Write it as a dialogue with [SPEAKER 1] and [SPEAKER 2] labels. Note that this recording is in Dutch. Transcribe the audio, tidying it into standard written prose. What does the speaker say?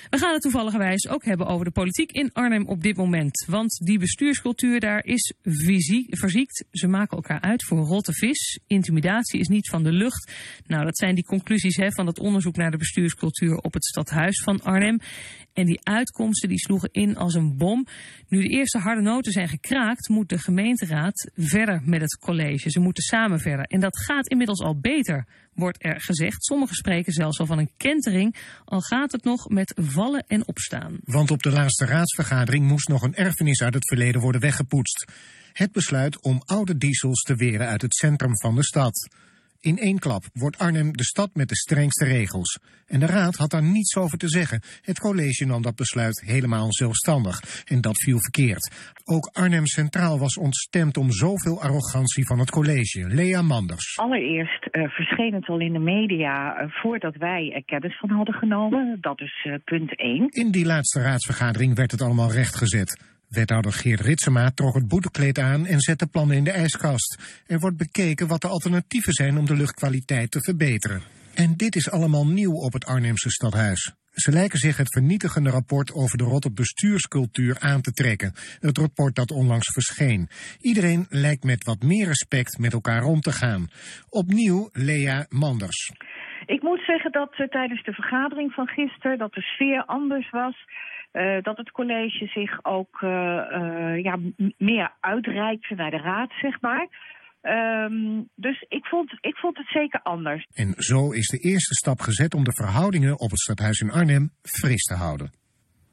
[SPEAKER 1] We gaan het toevalligerwijs ook hebben over de politiek in Arnhem op dit moment. Want die bestuurscultuur daar is verziekt. Ze maken elkaar uit voor rotte vis. Intimidatie is niet van de lucht. Nou, dat zijn die conclusies van het onderzoek naar de bestuurscultuur op het stadhuis van Arnhem. En die uitkomsten die sloegen in als een bom. Nu de eerste harde noten zijn gekraakt, moet de gemeenteraad verder met het college. Ze moeten samen verder. En dat gaat inmiddels al beter, wordt er gezegd. Sommigen spreken zelfs al van een kentering, al gaat het nog met vallen en opstaan.
[SPEAKER 2] Want op de laatste raadsvergadering moest nog een erfenis uit het verleden worden weggepoetst. Het besluit om oude diesels te weren uit het centrum van de stad. In één klap wordt Arnhem de stad met de strengste regels. En de raad had daar niets over te zeggen. Het college nam dat besluit helemaal zelfstandig. En dat viel verkeerd. Ook Arnhem Centraal was ontstemd om zoveel arrogantie van het college. Lea Manders.
[SPEAKER 3] Allereerst verscheen het al in de media voordat wij er kennis van hadden genomen. Dat is punt 1.
[SPEAKER 2] In die laatste raadsvergadering werd het allemaal rechtgezet. Wethouder Geert Ritsema trok het boetekleed aan en zette plannen in de ijskast. Er wordt bekeken wat de alternatieven zijn om de luchtkwaliteit te verbeteren. En dit is allemaal nieuw op het Arnhemse stadhuis. Ze lijken zich het vernietigende rapport over de rotte bestuurscultuur aan te trekken. Het rapport dat onlangs verscheen. Iedereen lijkt met wat meer respect met elkaar om te gaan. Opnieuw Lea Manders.
[SPEAKER 3] Ik moet zeggen dat tijdens de vergadering van gisteren dat de sfeer anders was. Dat het college zich ook meer uitreikte naar de raad, zeg maar. Dus ik vond het zeker anders.
[SPEAKER 2] En zo is de eerste stap gezet om de verhoudingen op het stadhuis in Arnhem fris te houden.